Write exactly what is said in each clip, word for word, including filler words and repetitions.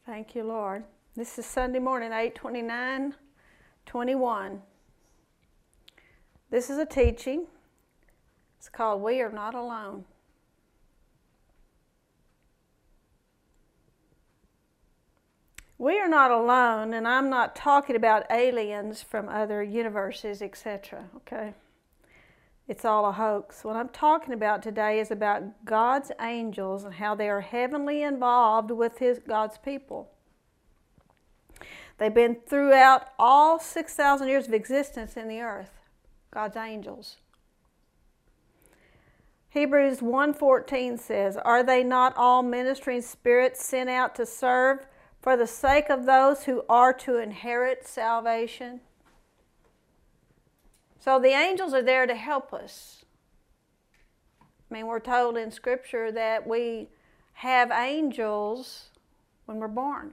Thank you, Lord. This is Sunday morning, eight twenty-nine twenty-one. This is a teaching. It's called We Are Not Alone. We are not alone, and I'm not talking about aliens from other universes, et cetera, okay? It's all a hoax. What I'm talking about today is about God's angels and how they are heavenly involved with his God's people. They've been throughout all six thousand years of existence in the earth, God's angels. Hebrews one fourteen says, "Are they not all ministering spirits sent out to serve for the sake of those who are to inherit salvation?" So the angels are there to help us. I mean, we're told in Scripture that we have angels when we're born.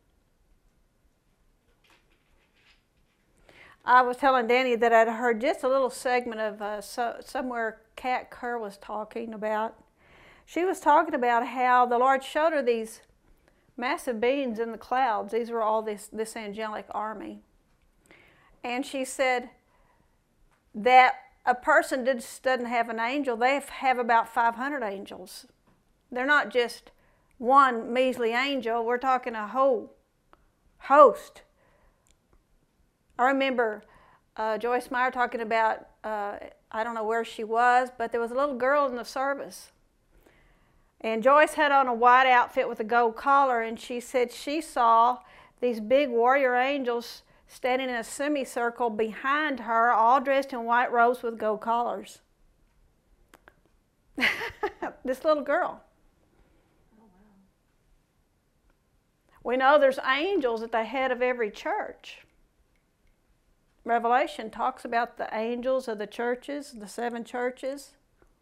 I was telling Danny that I'd heard just a little segment of uh, so, somewhere Kat Kerr was talking about. She was talking about how the Lord showed her these massive beings in the clouds. These were all this, this angelic army. And she said that a person just doesn't have an angel. They have about five hundred angels. They're not just one measly angel. We're talking a whole host. I remember uh, Joyce Meyer talking about, uh, I don't know where she was, but there was a little girl in the service. And Joyce had on a white outfit with a gold collar, and she said she saw these big warrior angels standing in a semicircle behind her, all dressed in white robes with gold collars. This little girl. Oh, wow. We know there's angels at the head of every church. Revelation talks about the angels of the churches, the seven churches.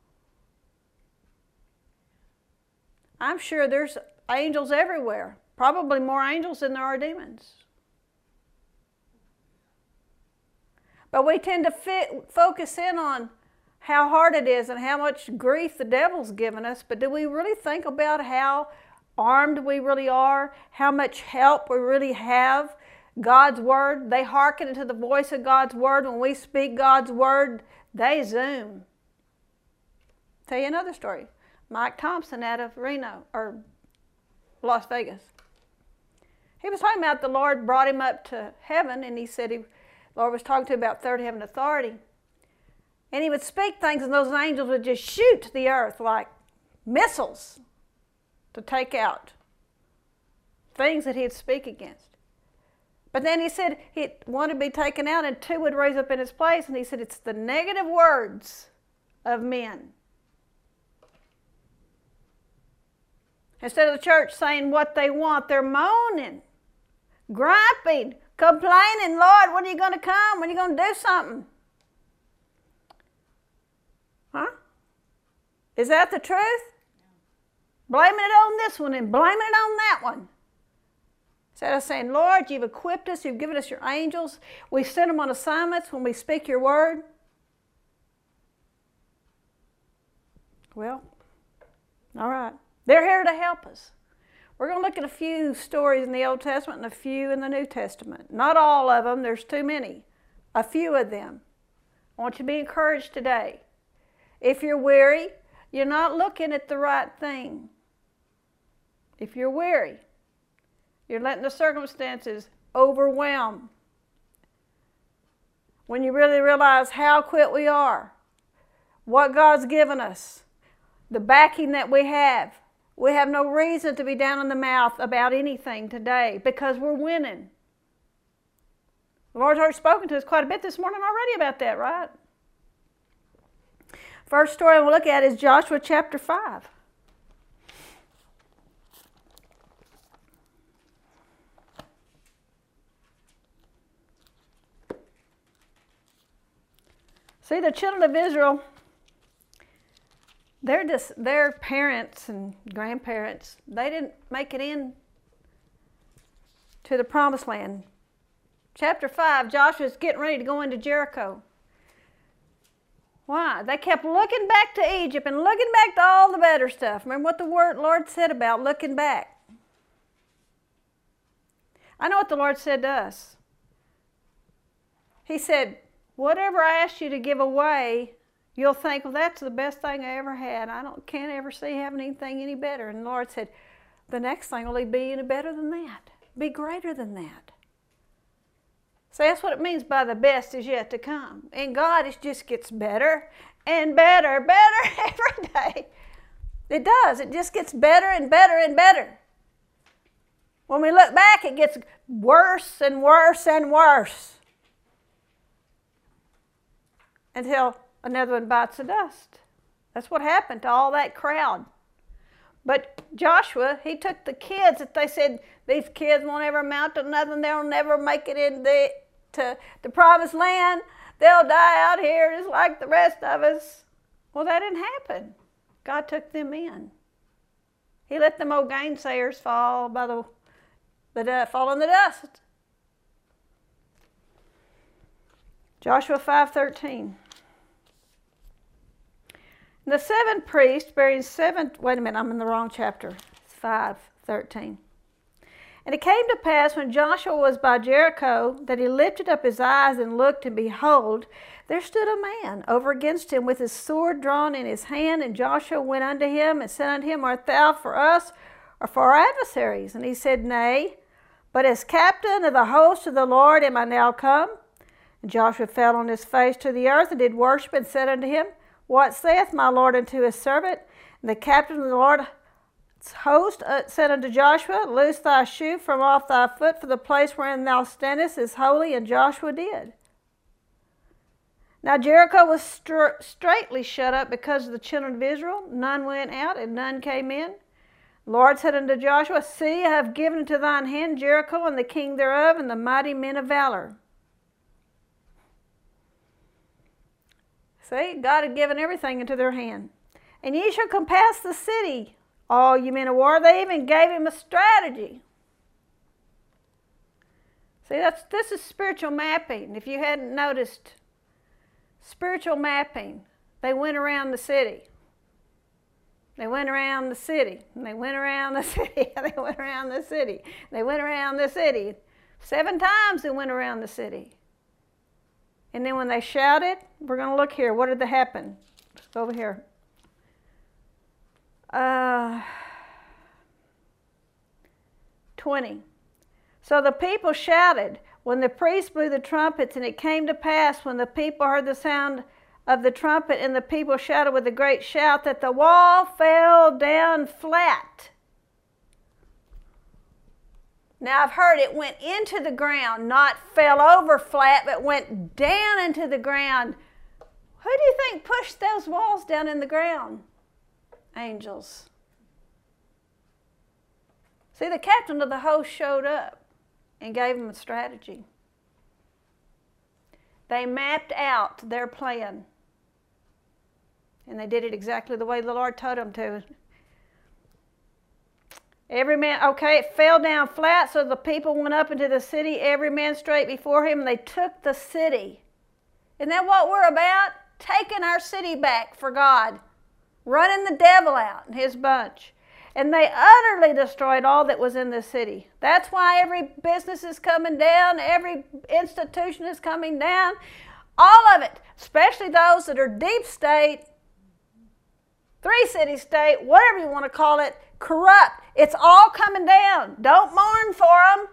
I'm sure there's angels everywhere. Probably more angels than there are demons. But we tend to fit, focus in on how hard it is and how much grief the devil's given us. But do we really think about how armed we really are? How much help we really have? God's Word, they hearken to the voice of God's Word. When we speak God's Word, they zoom. Tell you another story. Mike Thompson out of Reno, or Las Vegas. He was talking about the Lord brought him up to heaven, and he said he, the Lord was talking to him about third heaven authority. And he would speak things, and those angels would just shoot to the earth like missiles to take out things that he'd speak against. But then he said he wanted to be taken out, and two would raise up in his place, and he said it's the negative words of men. Instead of the church saying what they want, they're moaning, griping, complaining, "Lord, when are you going to come? When are you going to do something?" Huh? Is that the truth? Blaming it on this one and blaming it on that one. Instead of saying, "Lord, you've equipped us, you've given us your angels. We send them on assignments when we speak your word." Well, all right. They're here to help us. We're going to look at a few stories in the Old Testament and a few in the New Testament. Not all of them. There's too many. A few of them. I want you to be encouraged today. If you're weary, you're not looking at the right thing. If you're weary, you're letting the circumstances overwhelm. When you really realize how quit we are, what God's given us, the backing that we have, we have no reason to be down in the mouth about anything today because we're winning. The Lord's already spoken to us quite a bit this morning already about that, right? First story we'll look at is Joshua chapter five. See, the children of Israel, they're just, their parents and grandparents, they didn't make it in to the promised land. Chapter five, Joshua's getting ready to go into Jericho. Why? They kept looking back to Egypt and looking back to all the better stuff. Remember what the word Lord said about looking back. I know what the Lord said to us. He said, whatever I asked you to give away, you'll think, well, that's the best thing I ever had. I don't can't ever see having anything any better. And the Lord said, the next thing will be any better than that. Be greater than that. So that's what it means by the best is yet to come. And God, it just gets better and better, better every day. It does. It just gets better and better and better. When we look back, it gets worse and worse and worse. Until another one bites the dust. That's what happened to all that crowd. But Joshua, he took the kids that they said, these kids won't ever amount to nothing. They'll never make it in the, to the promised land. They'll die out here just like the rest of us. Well, that didn't happen. God took them in. He let them old gainsayers fall by the, the uh, fall in the dust. Joshua five thirteen. The seven priests bearing seven, wait a minute, I'm in the wrong chapter. It's five thirteen. And it came to pass when Joshua was by Jericho that he lifted up his eyes and looked, and behold, there stood a man over against him with his sword drawn in his hand. And Joshua went unto him and said unto him, art thou for us or for our adversaries? And he said, Nay, but as captain of the host of the Lord am I now come. And Joshua fell on his face to the earth and did worship and said unto him, What saith my Lord unto his servant? And the captain of the Lord's host said unto Joshua, Loose thy shoe from off thy foot, for the place wherein thou standest is holy. And Joshua did. Now Jericho was str- straitly shut up because of the children of Israel. None went out and none came in. The Lord said unto Joshua, See, I have given into thine hand Jericho and the king thereof and the mighty men of valor. See, God had given everything into their hand. And ye shall compass the city, all you men of war. They even gave him a strategy. See, that's this is spiritual mapping. If you hadn't noticed, spiritual mapping. They went around the city. They went around the city. And they went around the city. They went around the city. They went around the city. Seven times they went around the city. And then when they shouted, we're going to look here. What did that happen? Let's go over here. Uh, twenty. So the people shouted when the priest blew the trumpets, and it came to pass when the people heard the sound of the trumpet and the people shouted with a great shout that the wall fell down flat. Now I've heard it went into the ground, not fell over flat, but went down into the ground. Who do you think pushed those walls down in the ground? Angels. See, the captain of the host showed up and gave them a strategy. They mapped out their plan. And they did it exactly the way the Lord told them to. Every man, okay, it fell down flat, so the people went up into the city, every man straight before him, and they took the city. Isn't that what we're about? Taking our city back for God. Running the devil out and his bunch. And they utterly destroyed all that was in the city. That's why every business is coming down, every institution is coming down. All of it, especially those that are deep state, three-city state, whatever you want to call it, corrupt. It's all coming down. Don't mourn for them.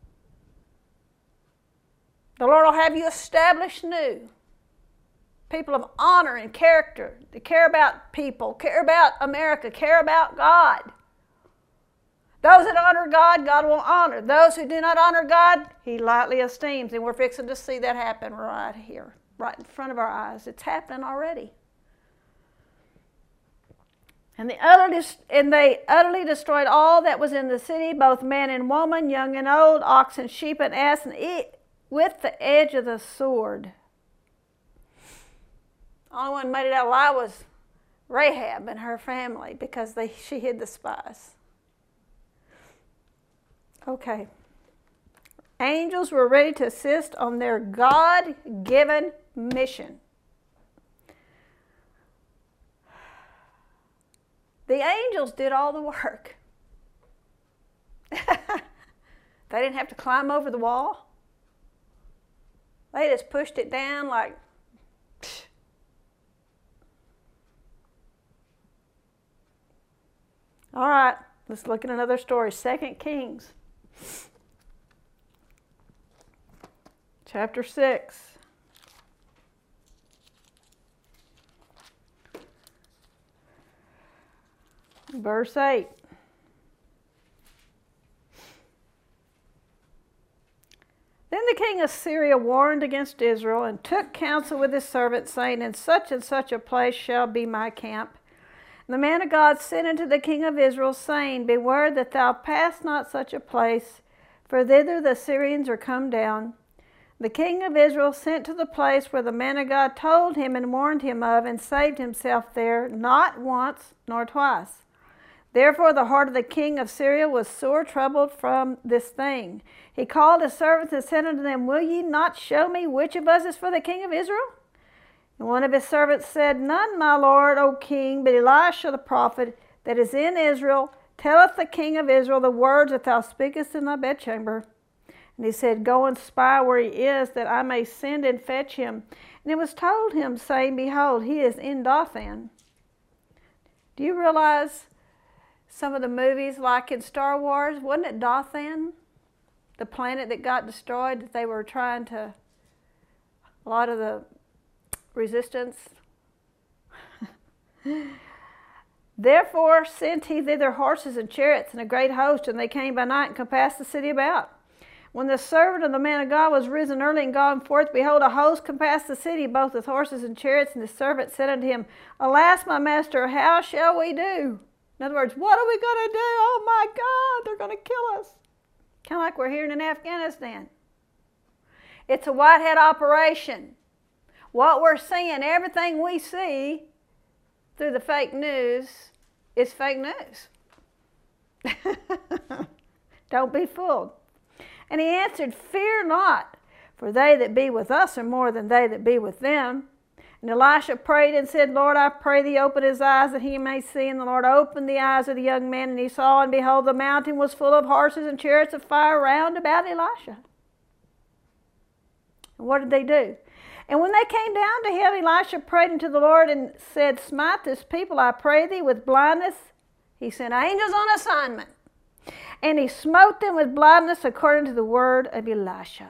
The Lord will have you established new. People of honor and character. They care about people, care about America, care about God. Those that honor God, God will honor. Those who do not honor God, He lightly esteems. And we're fixing to see that happen right here, right in front of our eyes. It's happening already. And, the utterly, and they utterly destroyed all that was in the city, both man and woman, young and old, ox and sheep and ass, and it with the edge of the sword. The only one who made it out alive was Rahab and her family because they, she hid the spies. Okay. Angels were ready to assist on their God-given mission. The angels did all the work. They They didn't have to climb over the wall. They just pushed it down like, psh. All right, let's look at another story. Second Kings, chapter six. Verse eight. Then the king of Syria warned against Israel and took counsel with his servants, saying, in such and such a place shall be my camp. And the man of God sent unto the king of Israel, saying, beware that thou pass not such a place, for thither the Syrians are come down. The king of Israel sent to the place where the man of God told him and warned him of, and saved himself there, not once nor twice. Therefore the heart of the king of Syria was sore troubled from this thing. He called his servants and said unto them, will ye not show me which of us is for the king of Israel? And one of his servants said, none, my lord, O king, but Elisha the prophet that is in Israel telleth the king of Israel the words that thou speakest in thy bedchamber. And he said, go and spy where he is, that I may send and fetch him. And it was told him, saying, behold, he is in Dothan. Do you realize some of the movies, like in Star Wars, wasn't it Dothan, the planet that got destroyed, that they were trying to, a lot of the resistance? Therefore sent he thither horses and chariots and a great host, and they came by night and compassed the city about. When the servant of the man of God was risen early and gone forth, behold, a host compassed the city, both with horses and chariots. And the servant said unto him, alas, my master, how shall we do? In other words, what are we going to do? Oh my God, they're going to kill us. Kind of like we're hearing in Afghanistan. It's a whitehead operation. What we're seeing, everything we see through the fake news is fake news. Don't be fooled. And he answered, fear not, for they that be with us are more than they that be with them. And Elisha prayed and said, Lord, I pray thee, open his eyes that he may see. And the Lord opened the eyes of the young man, and he saw, and behold, the mountain was full of horses and chariots of fire round about Elisha. And what did they do? And when they came down to him, Elisha prayed unto the Lord and said, smite this people, I pray thee, with blindness. He sent angels on assignment. And he smote them with blindness according to the word of Elisha.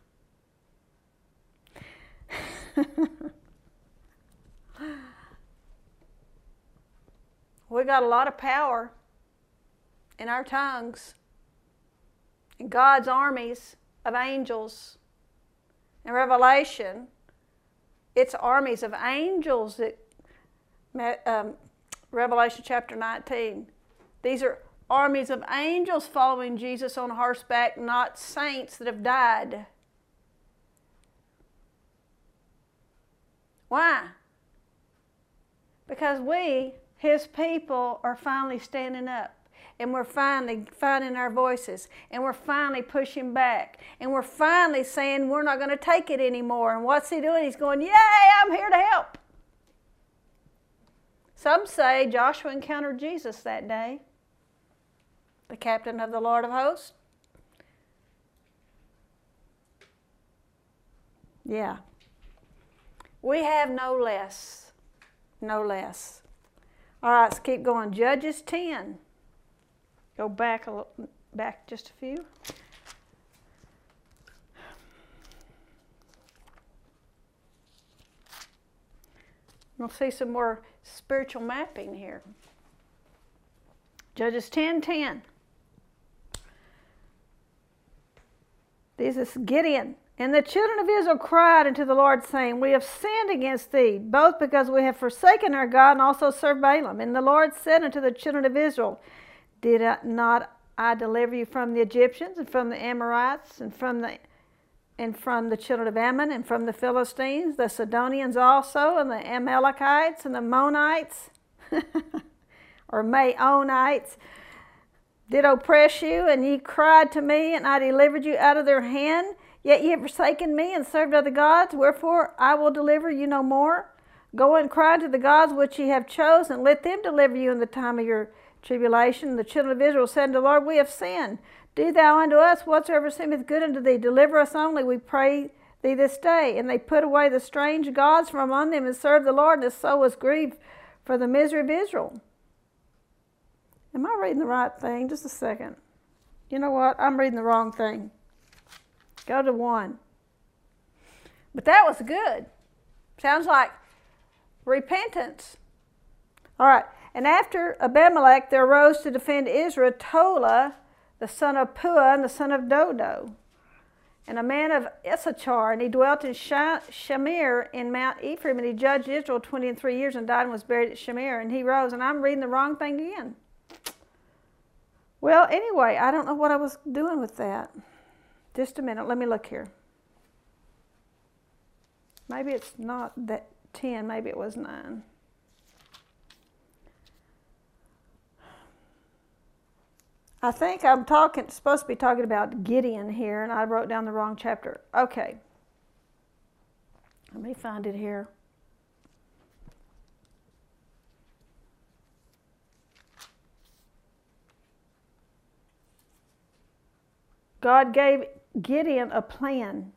We got a lot of power in our tongues, in God's armies of angels. In Revelation, it's armies of angels that, um, Revelation chapter nineteen. These are armies of angels following Jesus on horseback, not saints that have died. Why? Because we, his people, are finally standing up, and we're finally finding our voices, and we're finally pushing back, and we're finally saying we're not going to take it anymore. And what's he doing? He's going, yay, I'm here to help. Some say Joshua encountered Jesus that day, the captain of the Lord of hosts. Yeah. We have no less, no less. All right, let's keep going. Judges ten. Go back a little, back just a few. We'll see some more spiritual mapping here. Judges ten ten. This is Gideon. And the children of Israel cried unto the Lord, saying, we have sinned against thee, both because we have forsaken our God and also served Balaam. And the Lord said unto the children of Israel, did I not I deliver you from the Egyptians and from the Amorites and from the and from the children of Ammon and from the Philistines, the Sidonians also, and the Amalekites and the Monites, or Maonites, did oppress you, and ye cried to me, and I delivered you out of their hand? Yet ye have forsaken me and served other gods, wherefore I will deliver you no more. Go and cry to the gods which ye have chosen, let them deliver you in the time of your tribulation. The children of Israel said unto the Lord, we have sinned. Do thou unto us whatsoever seemeth good unto thee. Deliver us only, we pray thee this day. And they put away the strange gods from among them and served the Lord, and his soul was grieved for the misery of Israel. Am I reading the right thing? Just a second. You know what? I'm reading the wrong thing. Go to one. But that was good. Sounds like repentance. All right. And after Abimelech, there arose to defend Israel Tola, the son of Puah, and the son of Dodo, and a man of Issachar, and he dwelt in Shamir in Mount Ephraim, and he judged Israel twenty and three years, and died and was buried at Shamir. And he rose, and I'm reading the wrong thing again. Well, anyway, I don't know what I was doing with that. Just a minute, let me look here. Maybe it's not that ten, maybe it was nine. I think I'm talking, supposed to be talking about Gideon here, and I wrote down the wrong chapter. Okay. Let me find it here. God gave Gideon a plan.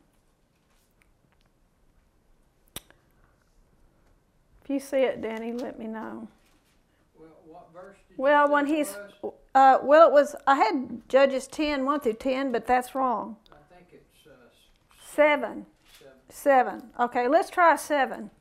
If you see it, Danny, let me know. Well, what verse did well, you when say he's, it was? uh, well, it was, I had Judges ten, one through ten, but that's wrong. I think it's uh, Seven. seven. Seven. Okay, let's try seven.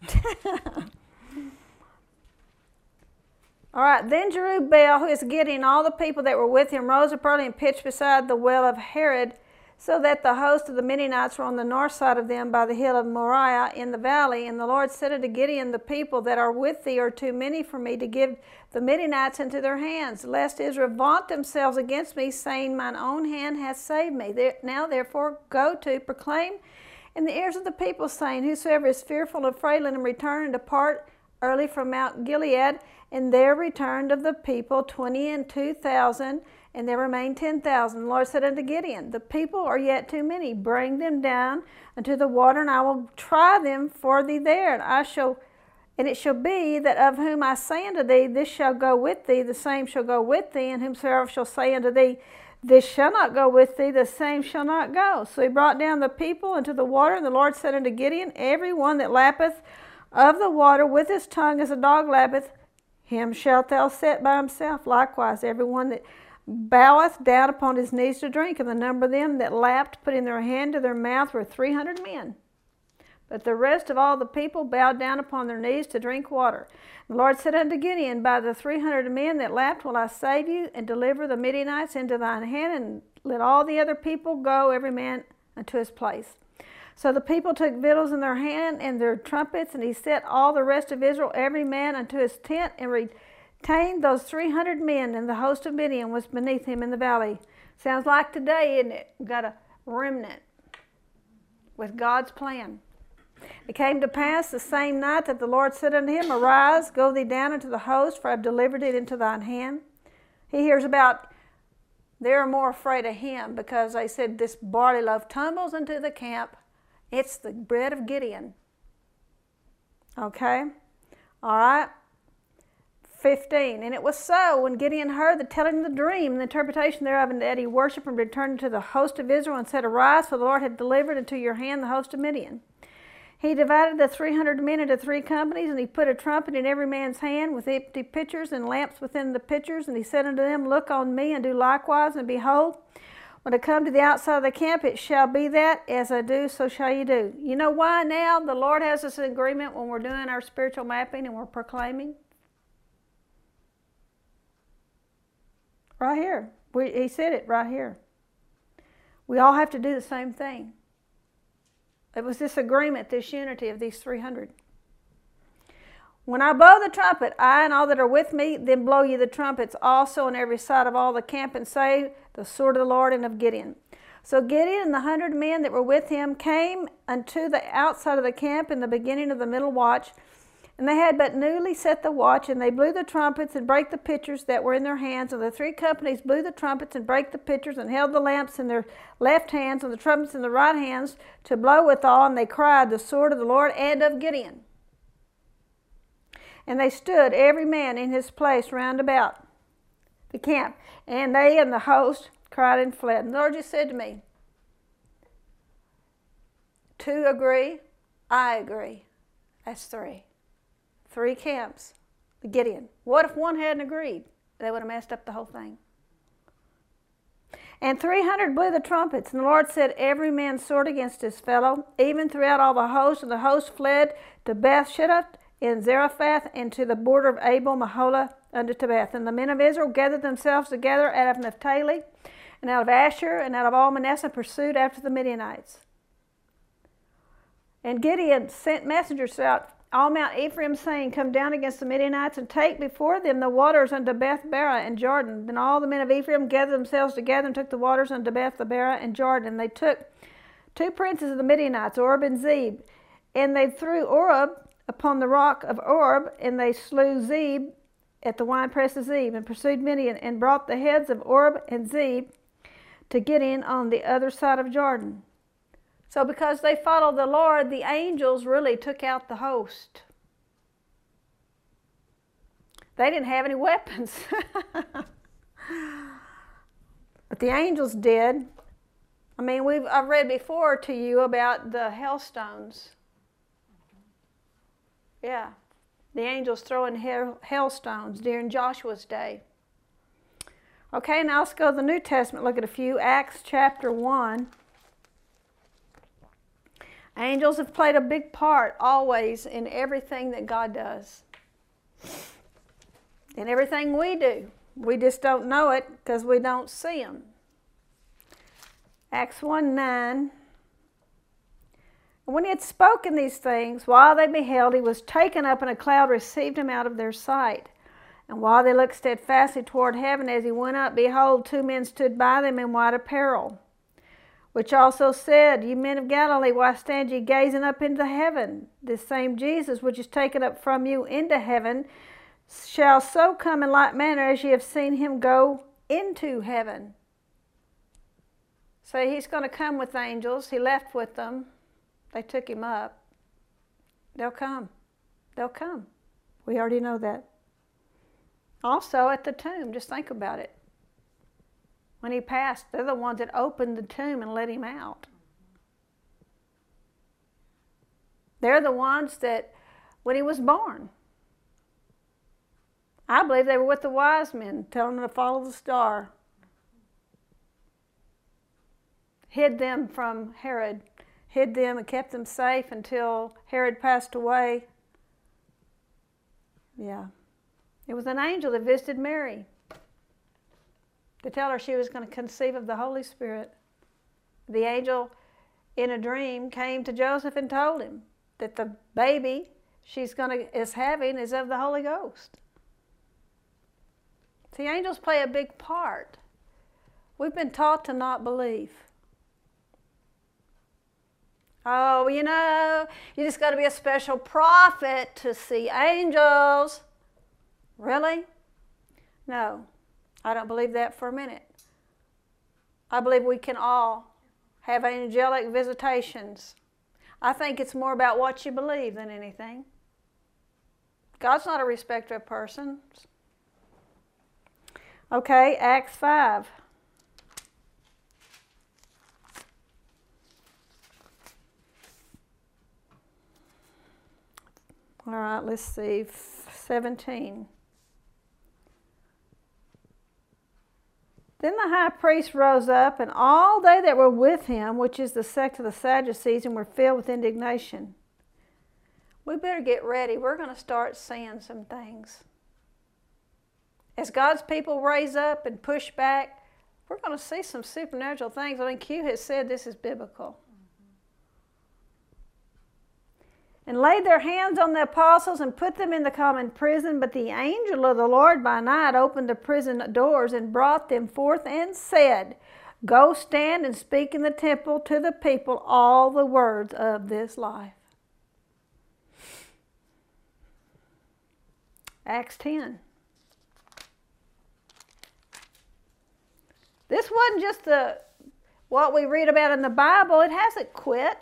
All right, then Jerubbaal, who is Gideon, all the people that were with him, rose up early and pitched beside the well of Harod, so that the host of the Midianites were on the north side of them by the hill of Moriah in the valley. And the Lord said unto Gideon, the people that are with thee are too many for me to give the Midianites into their hands, lest Israel vaunt themselves against me, saying, mine own hand hath saved me. Now therefore go to, proclaim in the ears of the people, saying, whosoever is fearful and afraid, let him return and depart early from Mount Gilead. And there returned of the people twenty and two thousand, and there remained ten thousand. The Lord said unto Gideon, the people are yet too many. Bring them down unto the water, and I will try them for thee there. And I shall, and it shall be that of whom I say unto thee, this shall go with thee, the same shall go with thee. And whomsoever shall say unto thee, this shall not go with thee, the same shall not go. So he brought down the people into the water, and the Lord said unto Gideon, every one that lappeth of the water with his tongue as a dog lappeth, him shalt thou set by himself. Likewise, every one that boweth down upon his knees to drink. And the number of them that lapped, putting their hand to their mouth, were three hundred men. But the rest of all the people bowed down upon their knees to drink water. The Lord said unto Gideon, by the three hundred men that lapped will I save you, and deliver the Midianites into thine hand, and let all the other people go, every man unto his place. So the people took victuals in their hand and their trumpets, and he set all the rest of Israel, every man unto his tent, and retained those three hundred men, and the host of Midian was beneath him in the valley. Sounds like today, isn't it? We've got a remnant with God's plan. It came to pass the same night that the Lord said unto him, arise, go thee down into the host, for I have delivered it into thine hand. He hears about they're more afraid of him because they said this barley loaf tumbles into the camp. It's the bread of Gideon. Okay? All right? fifteen. And it was so, when Gideon heard the telling of the dream and the interpretation thereof, and that he worshipped and returned to the host of Israel and said, arise, for the Lord hath delivered into your hand the host of Midian. He divided the three hundred men into three companies, and he put a trumpet in every man's hand with empty pitchers and lamps within the pitchers. And he said unto them, look on me, and do likewise. And behold, when I come to the outside of the camp, it shall be that as I do, so shall you do. You know why now the Lord has this agreement when we're doing our spiritual mapping and we're proclaiming? Right here. We, he said it right here. We all have to do the same thing. It was this agreement, this unity of these three hundred. When I blow the trumpet, I and all that are with me, then blow ye the trumpets also on every side of all the camp, and say, the sword of the Lord and of Gideon. So Gideon and the hundred men that were with him came unto the outside of the camp in the beginning of the middle watch, and they had but newly set the watch, and they blew the trumpets and brake the pitchers that were in their hands. And the three companies blew the trumpets and brake the pitchers, and held the lamps in their left hands and the trumpets in the right hands to blow withal. And they cried, the sword of the Lord and of Gideon. And they stood every man in his place round about the camp, and they and the host cried and fled. And the Lord just said to me, two agree, I agree. That's three. Three camps. Gideon. What if one hadn't agreed? They would have messed up the whole thing. And three hundred blew the trumpets, and the Lord set every man's sword against his fellow, even throughout all the host, and the host fled to Beth-shettah in Zarephath, and to the border of Abel Maholah unto Tebeth. And the men of Israel gathered themselves together out of Naphtali, and out of Asher, and out of all Manasseh, pursued after the Midianites. And Gideon sent messengers throughout all Mount Ephraim, saying, Come down against the Midianites, and take before them the waters unto Beth-barah and Jordan. Then all the men of Ephraim gathered themselves together, and took the waters unto Beth-barah and Jordan. And they took two princes of the Midianites, Oreb and Zeb, and they threw Oreb upon the rock of Oreb, and they slew Zeb at the winepress of Zeb, and pursued Midian, and brought the heads of Oreb and Zeb to Gideon on the other side of Jordan. So because they followed the Lord, the angels really took out the host. They didn't have any weapons. But the angels did. I mean, we've I've read before to you about the hailstones. Yeah. The angels throwing hail, hailstones during Joshua's day. Okay, now let's go to the New Testament, look at a few. Acts chapter one. Angels have played a big part always in everything that God does. In everything we do. We just don't know it because we don't see them. Acts one nine. When he had spoken these things, while they beheld, he was taken up, and a cloud received him out of their sight. And while they looked steadfastly toward heaven as he went up, behold, two men stood by them in white apparel, which also said, Ye men of Galilee, why stand ye gazing up into heaven? This same Jesus, which is taken up from you into heaven, shall so come in like manner as ye have seen him go into heaven. So he's going to come with angels. He left with them. They took him up. They'll come. They'll come. We already know that. Also at the tomb, just think about it. When he passed, they're the ones that opened the tomb and let him out. They're the ones that, when he was born, I believe they were with the wise men, telling them to follow the star. Hid them from Herod, hid them and kept them safe until Herod passed away. Yeah. It was an angel that visited Mary to tell her she was going to conceive of the Holy Spirit. The angel, in a dream, came to Joseph and told him that the baby she's going to is having is of the Holy Ghost. See, angels play a big part. We've been taught to not believe. Oh, you know, you just got to be a special prophet to see angels. Really? No. I don't believe that for a minute. I believe we can all have angelic visitations. I think it's more about what you believe than anything. God's not a respecter of persons. Okay, Acts five. All right, let's see, seventeen. Then the high priest rose up, and all they that were with him, which is the sect of the Sadducees, and were filled with indignation. We better get ready. We're going to start seeing some things. As God's people raise up and push back, we're going to see some supernatural things. I think Q has said this is biblical. And laid their hands on the apostles and put them in the common prison. But the angel of the Lord by night opened the prison doors and brought them forth and said, Go stand and speak in the temple to the people all the words of this life. Acts ten. This wasn't just the what we read about in the Bible. It hasn't quit.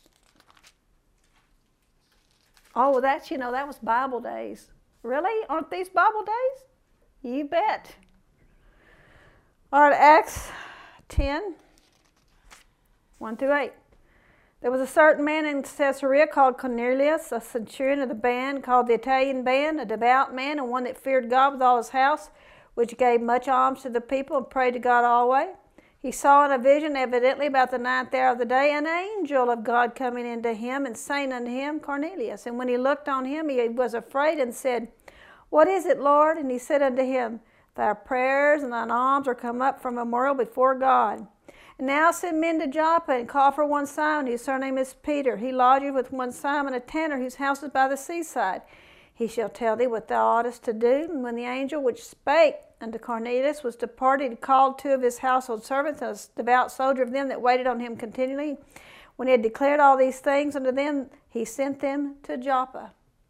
Oh, well, that's, you know, that was Bible days. Really? Aren't these Bible days? You bet. All right, Acts ten, one through eight. There was a certain man in Caesarea called Cornelius, a centurion of the band called the Italian band, a devout man and one that feared God with all his house, which gave much alms to the people and prayed to God always. He saw in a vision, evidently about the ninth hour of the day, an angel of God coming into him and saying unto him, Cornelius. And when he looked on him, he was afraid and said, What is it, Lord? And he said unto him, Thy prayers and thine alms are come up from a memorial before God. And now send men to Joppa and call for one Simon, whose surname is Peter. He lodgeth with one Simon, a tanner, whose house is by the seaside. He shall tell thee what thou oughtest to do. And when the angel which spake unto Cornelius was departed, he called two of his household servants, and a devout soldier of them that waited on him continually. When he had declared all these things unto them, he sent them to Joppa.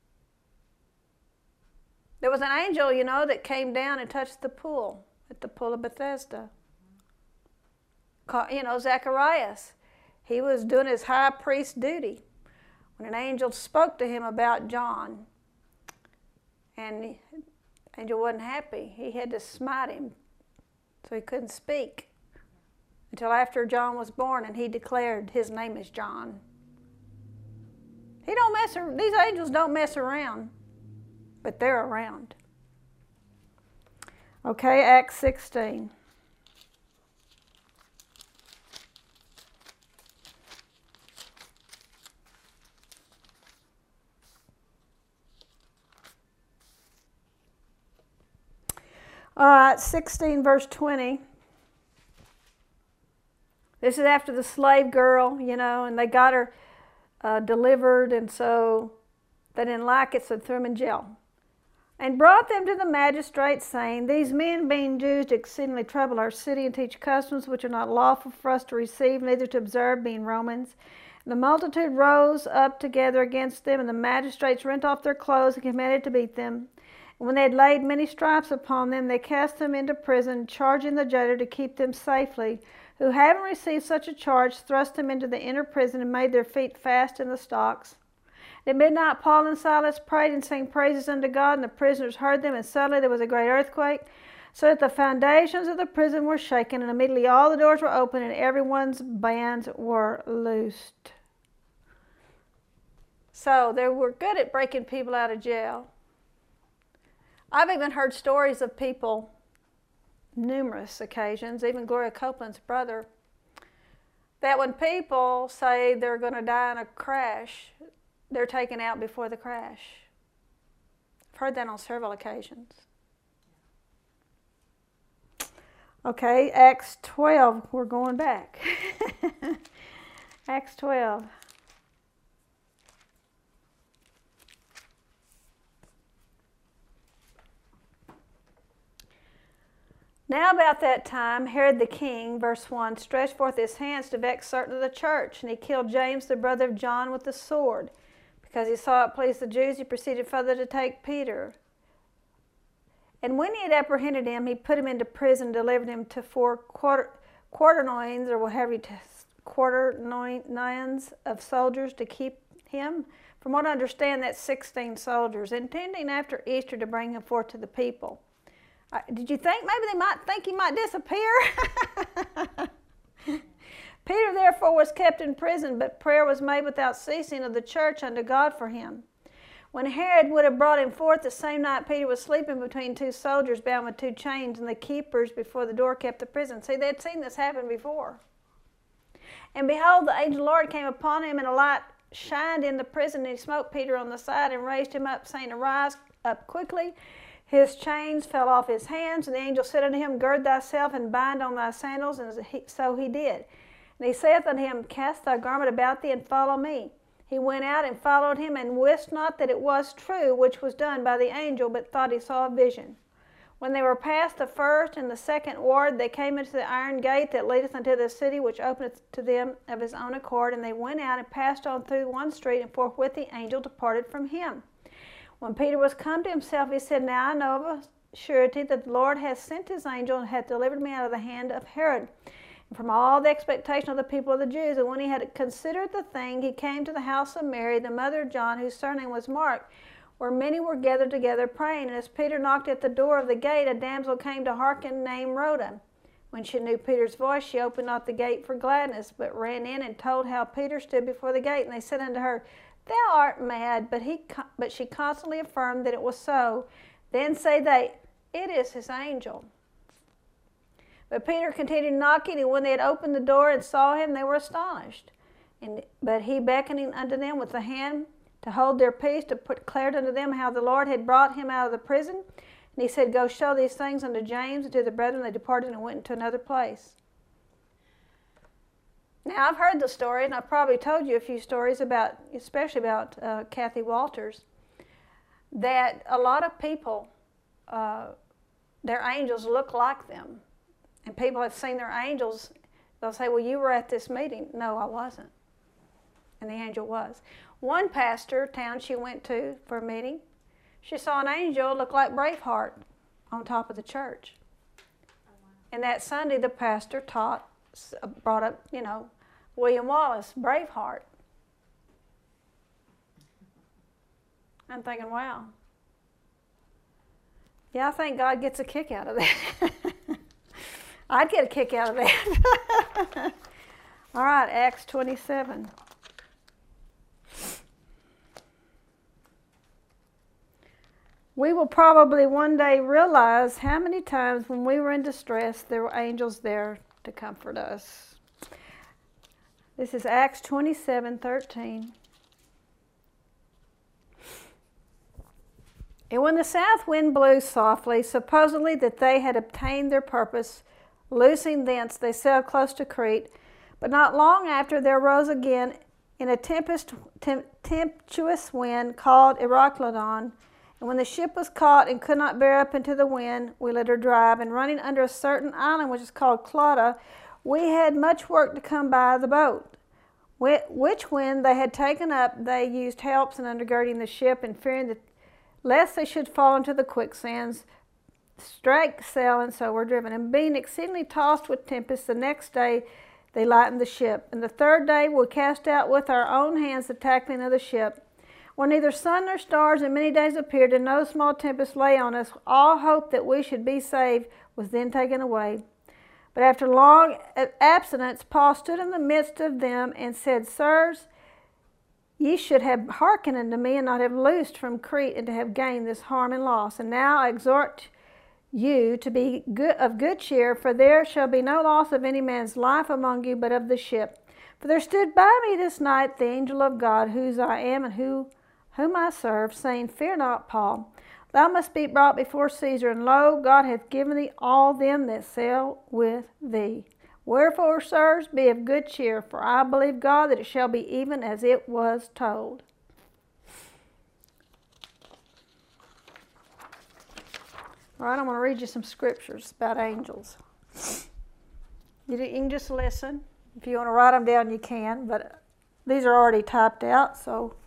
There was an angel, you know, that came down and touched the pool at the pool of Bethesda. You know, Zacharias, he was doing his high priest duty when an angel spoke to him about John. And the angel wasn't happy. He had to smite him so he couldn't speak until after John was born, and he declared his name is John. He don't mess around. These angels don't mess around, but they're around. Okay, Acts sixteen. All right, sixteen verse twenty. This is after the slave girl, you know, and they got her uh, delivered, and so they didn't like it, so they threw them in jail. And brought them to the magistrates, saying, These men, being Jews, do exceedingly trouble our city, and teach customs which are not lawful for us to receive, neither to observe, being Romans. And the multitude rose up together against them, and the magistrates rent off their clothes and commanded to beat them. And when they had laid many stripes upon them, they cast them into prison, charging the jailer to keep them safely, who, having received such a charge, thrust them into the inner prison and made their feet fast in the stocks. At midnight Paul and Silas prayed and sang praises unto God, and the prisoners heard them, and suddenly there was a great earthquake, so that the foundations of the prison were shaken, and immediately all the doors were opened, and everyone's bands were loosed. So they were good at breaking people out of jail. I've even heard stories of people, numerous occasions, even Gloria Copeland's brother, that when people say they're going to die in a crash, they're taken out before the crash. I've heard that on several occasions. Okay, Acts twelve, we're going back. Acts twelve. Now about that time, Herod the king, verse one, stretched forth his hands to vex certain of the church, and he killed James, the brother of John, with the sword. Because he saw it pleased the Jews, he proceeded further to take Peter. And when he had apprehended him, he put him into prison, delivered him to four quarter, quaternions, or whatever you quaternions of soldiers to keep him. From what I understand, that's sixteen soldiers, intending after Easter to bring him forth to the people. Uh, did you think maybe they might think he might disappear? Peter therefore was kept in prison, but prayer was made without ceasing of the church unto God for him. When Herod would have brought him forth, the same night Peter was sleeping between two soldiers bound with two chains, and the keepers before the door kept the prison. See, they had seen this happen before. And behold, the angel of the Lord came upon him, and a light shined in the prison, and he smote Peter on the side and raised him up, saying, Arise up quickly. His chains fell off his hands, and the angel said unto him, Gird thyself and bind on thy sandals. And so he did. And he saith unto him, Cast thy garment about thee, and follow me. He went out and followed him, and wist not that it was true which was done by the angel, but thought he saw a vision. When they were past the first and the second ward, they came into the iron gate that leadeth unto the city, which openeth to them of his own accord. And they went out and passed on through one street, and forthwith the angel departed from him. When Peter was come to himself, he said, Now I know of a surety that the Lord hath sent his angel, and hath delivered me out of the hand of Herod, and from all the expectation of the people of the Jews. And when he had considered the thing, he came to the house of Mary, the mother of John, whose surname was Mark, where many were gathered together praying. And as Peter knocked at the door of the gate, a damsel came to hearken, named Rhoda. When she knew Peter's voice, she opened not the gate for gladness, but ran in and told how Peter stood before the gate. And they said unto her, Thou art mad. But he, but she constantly affirmed that it was so. Then say they, It is his angel. But Peter continued knocking, and when they had opened the door and saw him, they were astonished. And, but he, beckoning unto them with the hand to hold their peace, to put, declared unto them how the Lord had brought him out of the prison. And he said, Go show these things unto James and to the brethren. They departed and went into another place. Now, I've heard the story, and I've probably told you a few stories about, especially about uh, Kathy Walters, that a lot of people, uh, their angels look like them. And people have seen their angels. They'll say, well, you were at this meeting. No, I wasn't. And the angel was. One pastor town she went to for a meeting, she saw an angel look like Braveheart on top of the church. And that Sunday, the pastor taught, brought up, you know, William Wallace, Braveheart. I'm thinking, wow. Yeah, I think God gets a kick out of that. I'd get a kick out of that. All right, Acts twenty-seven. We will probably one day realize how many times when we were in distress, there were angels there to comfort us. This is Acts twenty-seven thirteen. And when the south wind blew softly, supposedly that they had obtained their purpose, loosing thence they sailed close to Crete. But not long after there rose again in a tempest, tem- tempestuous wind called Euroclydon. And when the ship was caught and could not bear up into the wind, we let her drive. And running under a certain island which is called Clauda, we had much work to come by the boat. Which when they had taken up, they used helps in undergirding the ship, and fearing that lest they should fall into the quicksands, strike sail, and so were driven. And being exceedingly tossed with tempest, the next day they lightened the ship. And the third day we cast out with our own hands the tackling of the ship. When neither sun nor stars in many days appeared, and no small tempest lay on us, all hope that we should be saved was then taken away. But after long abstinence, Paul stood in the midst of them and said, Sirs, ye should have hearkened unto me, and not have loosed from Crete, and to have gained this harm and loss. And now I exhort you to be good, of good cheer, for there shall be no loss of any man's life among you, but of the ship. For there stood by me this night the angel of God, whose I am and who, whom I serve, saying, Fear not, Paul, thou must be brought before Caesar, and lo, God hath given thee all them that sail with thee. Wherefore, sirs, be of good cheer, for I believe God that it shall be even as it was told. All right, I'm going to read you some scriptures about angels. You can just listen. If you want to write them down, you can, but these are already typed out, so.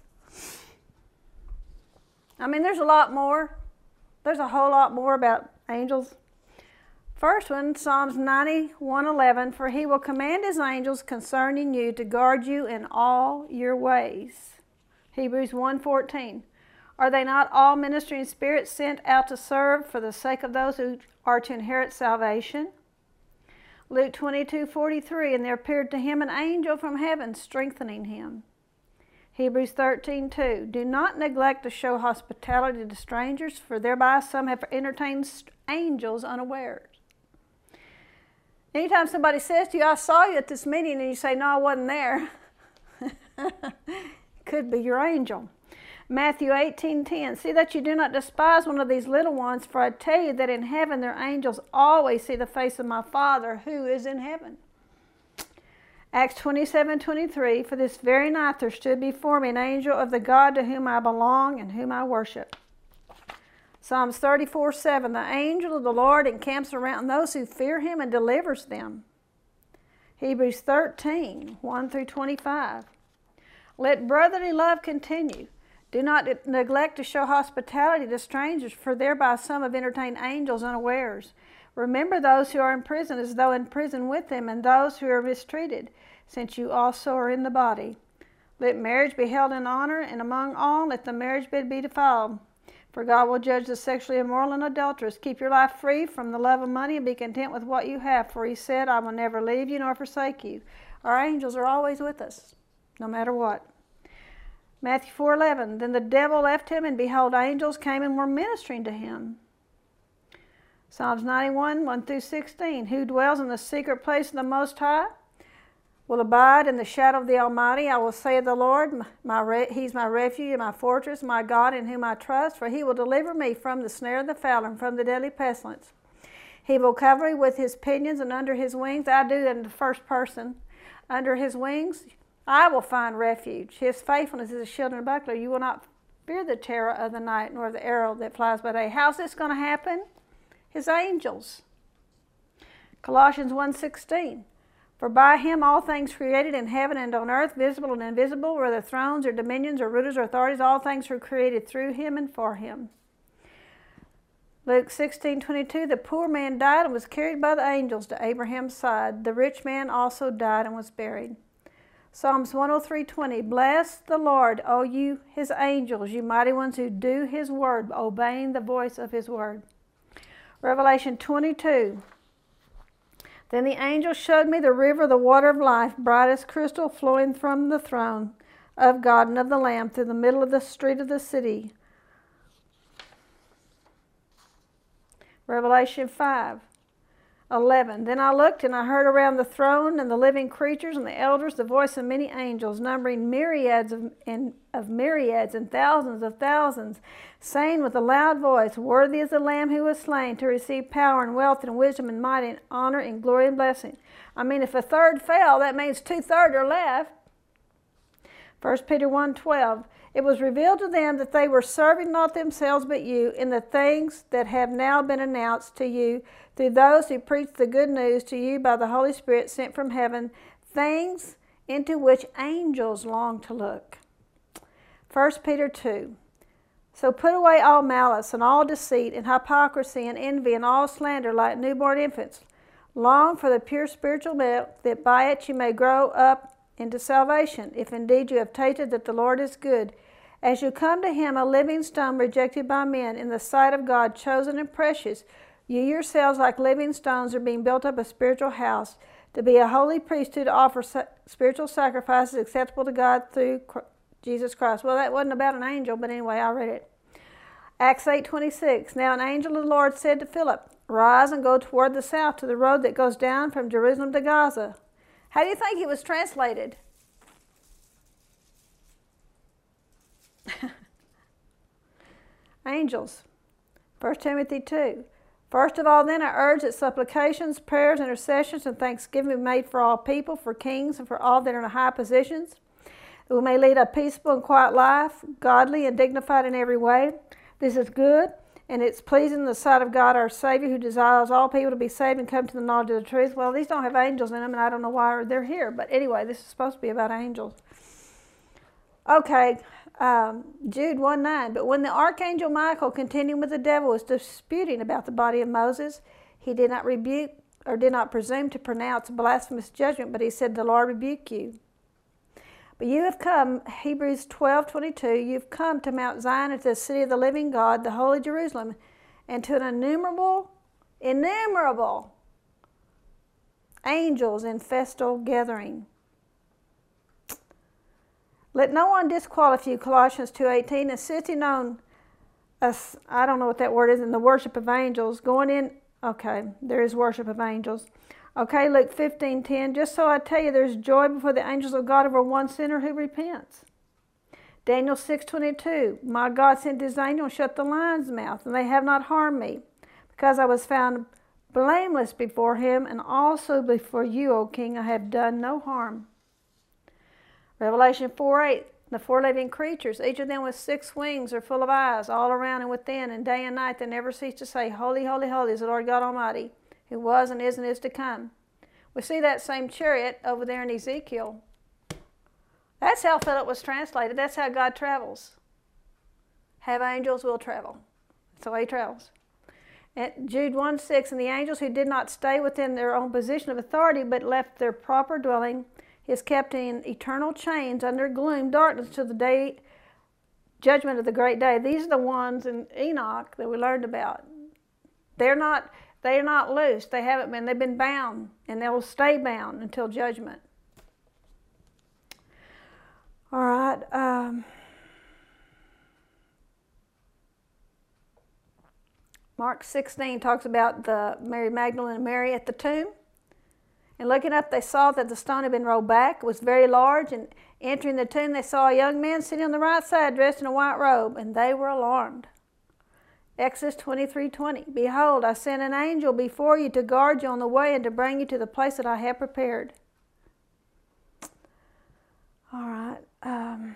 I mean, there's a lot more. There's a whole lot more about angels. First one, Psalms ninety-one eleven, for he will command his angels concerning you to guard you in all your ways. Hebrews one fourteen, are they not all ministering spirits sent out to serve for the sake of those who are to inherit salvation? Luke twenty-two forty-three, and there appeared to him an angel from heaven strengthening him. Hebrews thirteen two, do not neglect to show hospitality to strangers, for thereby some have entertained angels unawares. Anytime somebody says to you, I saw you at this meeting, and you say, no, I wasn't there, it could be your angel. Matthew eighteen ten, see that you do not despise one of these little ones, for I tell you that in heaven their angels always see the face of my Father who is in heaven. Acts twenty-seven twenty-three, for this very night there stood before me an angel of the God to whom I belong and whom I worship. Psalms thirty-four seven, the angel of the Lord encamps around those who fear him and delivers them. Hebrews thirteen one through twenty-five, let brotherly love continue. Do not neglect to show hospitality to strangers, for thereby some have entertained angels unawares. Remember those who are in prison as though in prison with them, and those who are mistreated, since you also are in the body. Let marriage be held in honor, and among all let the marriage bed be defiled. For God will judge the sexually immoral and adulterous. Keep your life free from the love of money and be content with what you have. For he said, I will never leave you nor forsake you. Our angels are always with us, no matter what. Matthew four eleven, then the devil left him, and behold, angels came and were ministering to him. Psalms ninety-one, one through sixteen, who dwells in the secret place of the Most High will abide in the shadow of the Almighty. I will say of the Lord, my re- He's my refuge and my fortress, my God in whom I trust, for He will deliver me from the snare of the fowler and from the deadly pestilence. He will cover me with His pinions, and under His wings, I do it in the first person, under His wings I will find refuge. His faithfulness is a shield and a buckler. You will not fear the terror of the night, nor the arrow that flies by day. How's this going to happen? His angels. Colossians one sixteen. For by him all things created in heaven and on earth, visible and invisible, whether thrones or dominions or rulers or authorities, all things were created through him and for him. Luke sixteen twenty-two, the poor man died and was carried by the angels to Abraham's side. The rich man also died and was buried. Psalms one oh three twenty, bless the Lord, O you his angels, you mighty ones who do his word, obeying the voice of his word. Revelation twenty-two. Then the angel showed me the river, the water of life, bright as crystal, flowing from the throne of God and of the Lamb through the middle of the street of the city. Revelation five eleven. Then I looked, and I heard around the throne and the living creatures and the elders the voice of many angels, numbering myriads of, and, of myriads and thousands of thousands, saying with a loud voice, worthy is the Lamb who was slain to receive power and wealth and wisdom and might and honor and glory and blessing. I mean, if a third fell, that means two-thirds are left. First Peter one twelve. It was revealed to them that they were serving not themselves but you in the things that have now been announced to you through those who preach the good news to you by the Holy Spirit sent from heaven, things into which angels long to look. First Peter two. So put away all malice and all deceit and hypocrisy and envy and all slander like newborn infants. Long for the pure spiritual milk, that by it you may grow up into salvation, if indeed you have tasted that the Lord is good. As you come to him, a living stone rejected by men, in the sight of God, chosen and precious, you yourselves like living stones are being built up a spiritual house, to be a holy priesthood, to offer sa- spiritual sacrifices acceptable to God through Christ, Jesus Christ. Well, that wasn't about an angel, but anyway, I read it. Acts eight twenty-six. Now an angel of the Lord said to Philip, rise and go toward the south to the road that goes down from Jerusalem to Gaza. How do you think it was translated? Angels. First Timothy two. First of all, then, I urge that supplications, prayers, intercessions, and thanksgiving be made for all people, for kings, and for all that are in high positions, that we may lead a peaceable and quiet life, godly and dignified in every way. This is good, and it's pleasing in the sight of God our Savior, who desires all people to be saved and come to the knowledge of the truth. Well, these don't have angels in them, and I don't know why they're here. But anyway, this is supposed to be about angels. Okay, um, Jude one nine. But when the archangel Michael, contending with the devil, was disputing about the body of Moses, he did not rebuke or did not presume to pronounce blasphemous judgment, but he said, the Lord rebuke you. But you have come, Hebrews twelve twenty-two, you've come to Mount Zion, and to the city of the living God, the holy Jerusalem, and to an innumerable, innumerable angels in festal gathering. Let no one disqualify you, Colossians two eighteen, insisting on, us, I don't know what that word is, in the worship of angels, going in, okay, there is worship of angels. Okay, Luke fifteen ten, just so I tell you, there's joy before the angels of God over one sinner who repents. Daniel six twenty-two, my God sent his angel and shut the lion's mouth, and they have not harmed me, because I was found blameless before him, and also before you, O king, I have done no harm. Revelation four eight, the four living creatures, each of them with six wings, are full of eyes all around and within, and day and night they never cease to say, holy, holy, holy is the Lord God Almighty, who was and is and is to come. We see that same chariot over there in Ezekiel. That's how Philip was translated. That's how God travels. Have angels, will travel. That's the way he travels. And Jude one six, and the angels who did not stay within their own position of authority, but left their proper dwelling, is kept in eternal chains under gloom, darkness, till the day judgment of the great day. These are the ones in Enoch that we learned about. They're not, they're not loose. They haven't been. They've been bound, and they'll stay bound until judgment. All right. Um, Mark sixteen talks about the Mary Magdalene and Mary at the tomb. And looking up, they saw that the stone had been rolled back. It was very large. And entering the tomb, they saw a young man sitting on the right side, dressed in a white robe, and they were alarmed. Exodus twenty-three twenty. Behold, I send an angel before you to guard you on the way and to bring you to the place that I have prepared. All right. Um,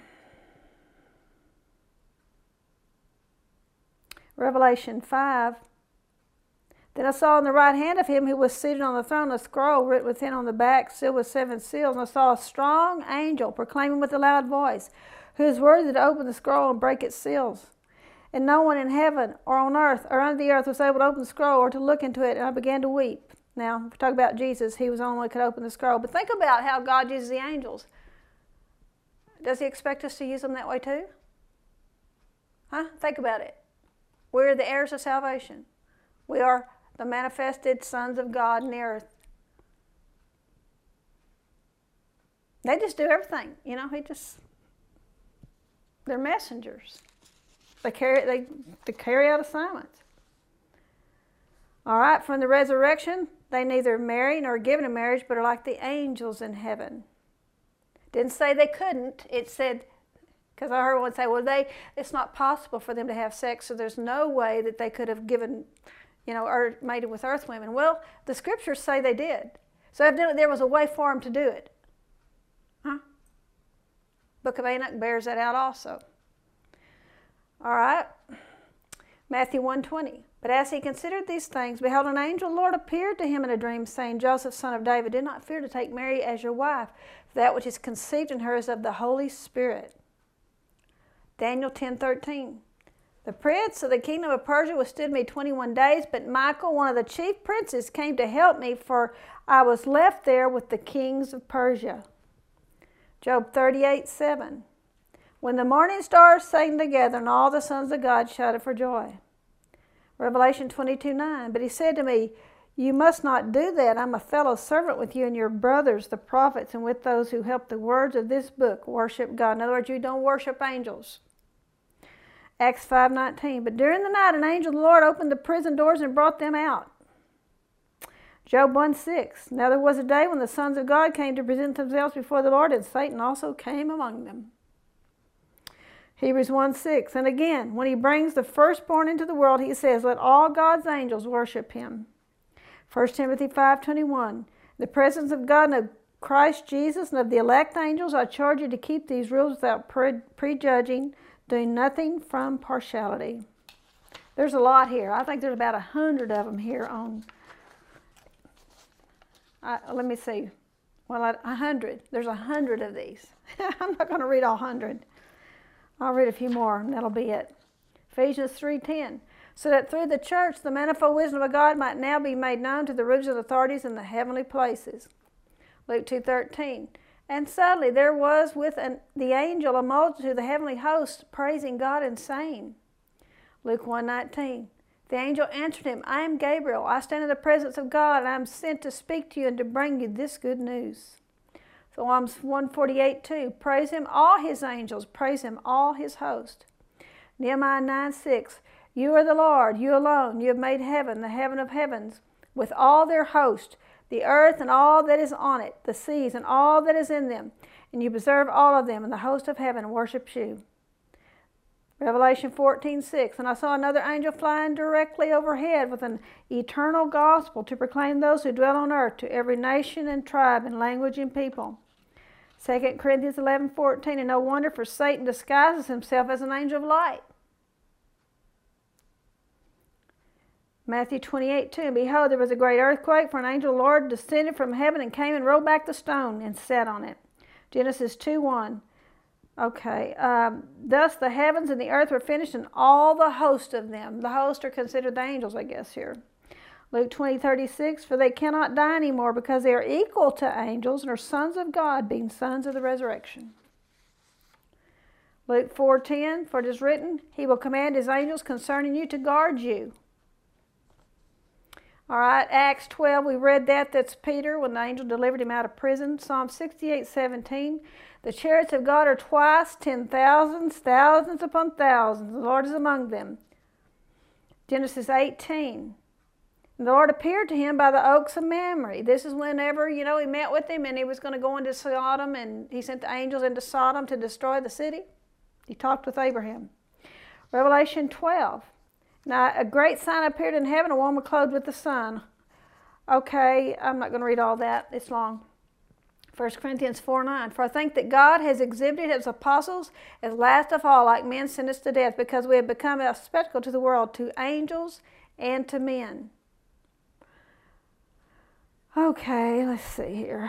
Revelation five. Then I saw in the right hand of him who was seated on the throne a scroll written within on the back, sealed with seven seals. And I saw a strong angel proclaiming with a loud voice, who is worthy to open the scroll and break its seals. And no one in heaven or on earth or under the earth was able to open the scroll or to look into it. And I began to weep. Now, if we talk about Jesus, he was the only one who could open the scroll. But think about how God uses the angels. Does he expect us to use them that way too? Huh? Think about it. We're the heirs of salvation. We are the manifested sons of God in the earth. They just do everything. You know, he just, they're messengers. They carry, they, they carry out assignments. All right, from the resurrection, they neither marry nor are given in marriage, but are like the angels in heaven. Didn't say they couldn't. It said, because I heard one say, well, they, it's not possible for them to have sex, so there's no way that they could have given, you know, or mated with earth women. Well, the scriptures say they did. So evidently there was a way for them to do it. Huh? Book of Enoch bears that out also. All right. Matthew one twenty. But as he considered these things, behold, an angel of the Lord appeared to him in a dream, saying, Joseph, son of David, do not fear to take Mary as your wife, for that which is conceived in her is of the Holy Spirit. Daniel ten thirteen. The prince of the kingdom of Persia withstood me twenty-one days, but Michael, one of the chief princes, came to help me, for I was left there with the kings of Persia. Job thirty-eight seven. When the morning stars sang together, and all the sons of God shouted for joy. Revelation twenty-two nine. But he said to me, you must not do that. I'm a fellow servant with you and your brothers, the prophets, and with those who help the words of this book worship God. In other words, you don't worship angels. Acts five nineteen. But during the night, an angel of the Lord opened the prison doors and brought them out. Job one six. Now there was a day when the sons of God came to present themselves before the Lord, and Satan also came among them. Hebrews one six. And again, when he brings the firstborn into the world, he says, let all God's angels worship him. First Timothy five twenty-one. The presence of God and of Christ Jesus and of the elect angels, I charge you to keep these rules without pre- prejudging, doing nothing from partiality. There's a lot here. I think there's about a hundred of them here on, uh, let me see, well, a hundred. There's a hundred of these. I'm not going to read all hundred. I'll read a few more, and that'll be it. Ephesians three ten. So that through the church the manifold wisdom of God might now be made known to the rulers and authorities in the heavenly places. Luke two thirteen. And suddenly there was with an, the angel a multitude of the heavenly hosts praising God and saying. Luke one nineteen. The angel answered him, I am Gabriel. I stand in the presence of God, and I am sent to speak to you and to bring you this good news. Psalms one forty-eight two. Praise him, all his angels. Praise him, all his host. Nehemiah nine six. You are the Lord, you alone. You have made heaven, the heaven of heavens, with all their host, the earth and all that is on it, the seas and all that is in them. And you preserve all of them, and the host of heaven worships you. Revelation fourteen six. And I saw another angel flying directly overhead with an eternal gospel to proclaim those who dwell on earth to every nation and tribe and language and people. Second Corinthians eleven fourteen. And no wonder, for Satan disguises himself as an angel of light. Matthew twenty-eight two. And behold, there was a great earthquake, for an angel of the Lord descended from heaven and came and rolled back the stone and sat on it. Genesis two one. Okay. Um, Thus the heavens and the earth were finished, and all the host of them. The host are considered the angels, I guess, here. Luke twenty thirty-six. For they cannot die anymore, because they are equal to angels and are sons of God, being sons of the resurrection. Luke four ten, for it is written, he will command his angels concerning you to guard you. All right, Acts twelve, we read that. That's Peter when the angel delivered him out of prison. Psalm sixty-eight seventeen, the chariots of God are twice ten thousands, thousands upon thousands. The Lord is among them. Genesis eighteen, and the Lord appeared to him by the oaks of Mamre. This is whenever, you know, he met with him and he was going to go into Sodom, and he sent the angels into Sodom to destroy the city. He talked with Abraham. Revelation twelve. Now, a great sign appeared in heaven, a woman clothed with the sun. Okay, I'm not going to read all that. It's long. First Corinthians four nine. For I think that God has exhibited his apostles as last of all, like men sentenced to death, because we have become a spectacle to the world, to angels and to men. Okay, let's see here.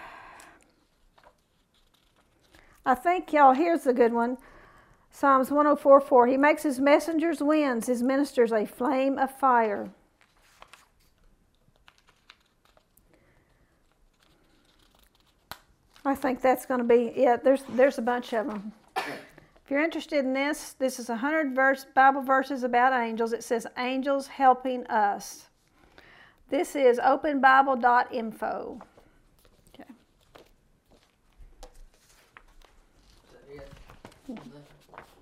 I think, y'all, here's a good one. Psalms one oh four four. He makes his messengers winds, his ministers a flame of fire. I think that's going to be, yeah, there's, there's a bunch of them. If you're interested in this, this is one hundred verse, Bible verses about angels. It says, angels helping us. This is open bible dot info. Okay. Is that it?